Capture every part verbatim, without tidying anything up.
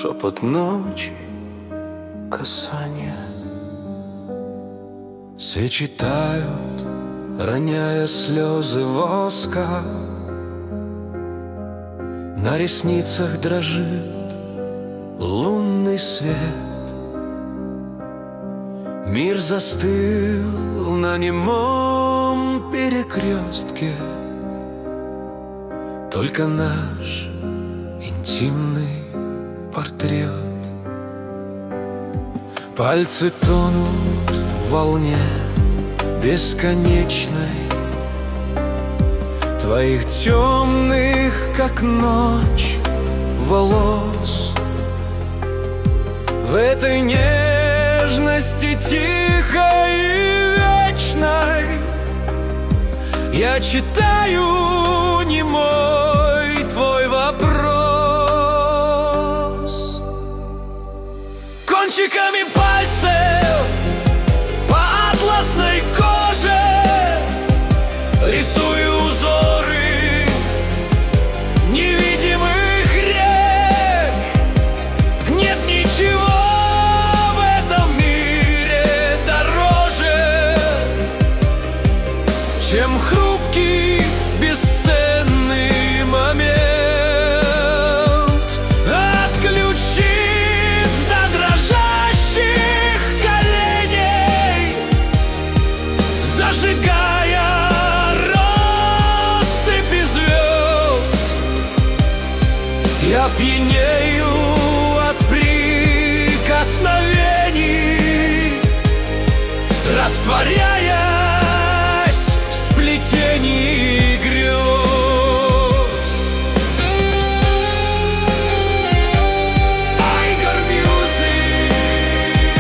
шепот ночи, касание. Свечи тают, роняя слезы воска. На ресницах дрожит лунный свет. Мир застыл на немом перекрестке. Только наш интимный портрет. Пальцы тонут в волне бесконечной твоих темных, как ночь, волос. В этой нежности тихой и вечной я читаю немой твой вопрос. Кончиками пальцев по атласной коже рисую узоры невидимых рек. Нет ничего в этом мире дороже, чем хрупкий бесценный момент. Отключить до дрожащих коленей, зажигая россыпи звезд. Я пьянею от прикосновений, растворяясь в сплетении грез. Айгор Мьюзик.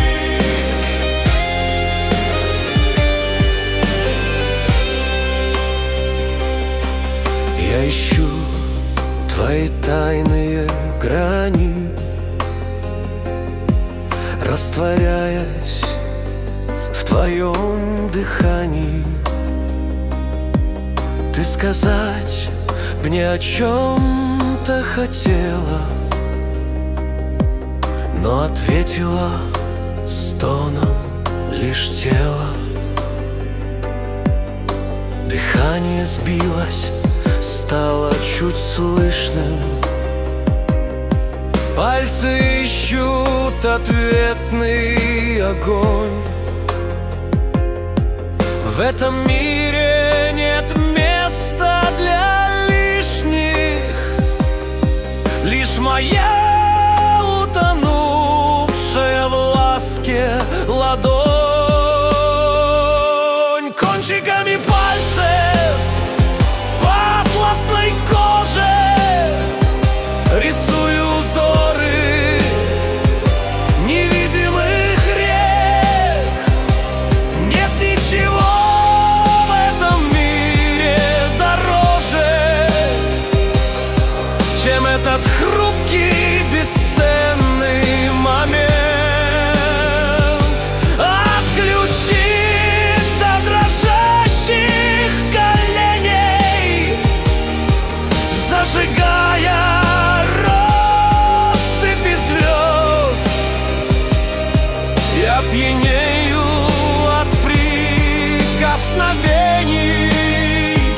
Я ищу твои тайные грани, растворяясь в твоем дыхании. Ты сказать мне о чем-то хотела, но ответила стоном лишь тело. Дыхание сбилось, стало чуть слышным. Пальцы ищут ответный огонь. В этом мире нет места для лишних. Лишь моя утонувшая в ласке ладонь. Кончиками пальцев по атласной коже рисую узоры невидимых рек. Нет ничего в этом мире дороже, чем этот хрупкий бесценный момент. Отключить до дрожащих коленей, зажигая россыпи звезд. Я пьянею от прикосновений,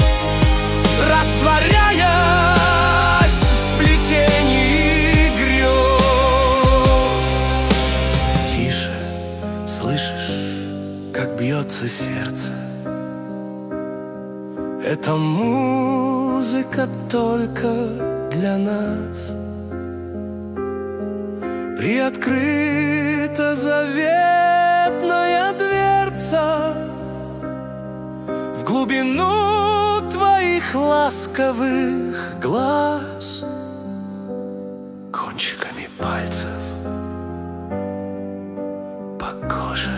растворяясь в сплетении грез. Тише, слышишь, как бьется сердце? Эта музыка только для нас. Приоткрыта заветная дверца в глубину твоих ласковых глаз. Кончиками пальцев по коже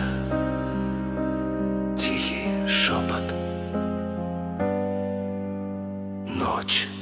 тихий шепот. Ночь.